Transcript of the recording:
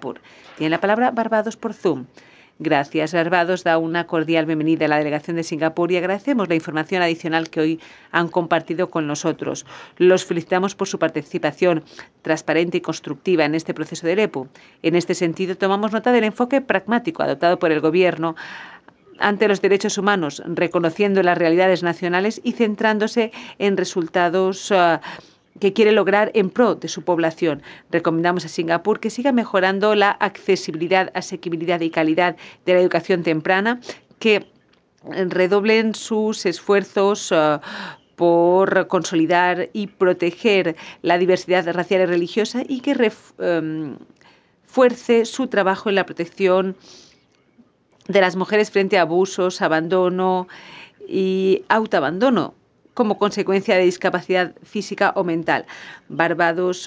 Singapur. Tiene la palabra Barbados por Zoom. Gracias. Barbados da una cordial bienvenida a la delegación de Singapur y agradecemos la información adicional que hoy han compartido con nosotros. Los felicitamos por su participación transparente y constructiva en este proceso del EPU. En este sentido, tomamos nota del enfoque pragmático adoptado por el Gobierno ante los derechos humanos, reconociendo las realidades nacionales y centrándose en resultados que quiere lograr en pro de su población. Recomendamos a Singapur que siga mejorando la accesibilidad, asequibilidad y calidad de la educación temprana, que redoblen sus esfuerzos por consolidar y proteger la diversidad racial y religiosa y que refuerce su trabajo en la protección de las mujeres frente a abusos, abandono y autoabandono como consecuencia de discapacidad física o mental. Barbados